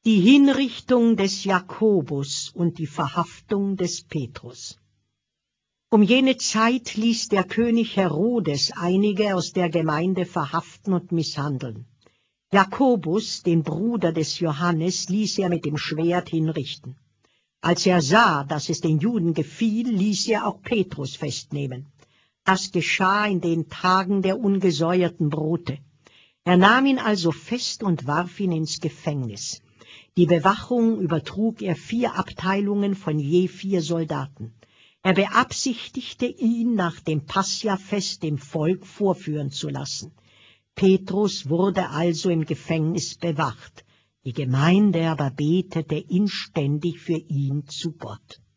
die Hinrichtung des Jakobus und die Verhaftung des Petrus. Um jene Zeit ließ der König Herodes einige aus der Gemeinde verhaften und misshandeln. Jakobus, den Bruder des Johannes, ließ er mit dem Schwert hinrichten. Als er sah, dass es den Juden gefiel, ließ er auch Petrus festnehmen. Das geschah in den Tagen der ungesäuerten Brote. Er nahm ihn also fest und warf ihn ins Gefängnis. Die Bewachung übertrug er 4 Abteilungen von je 4 Soldaten. Er beabsichtigte, ihn nach dem Passchafest dem Volk vorführen zu lassen. Petrus wurde also im Gefängnis bewacht. Die Gemeinde aber betete inständig für ihn zu Gott.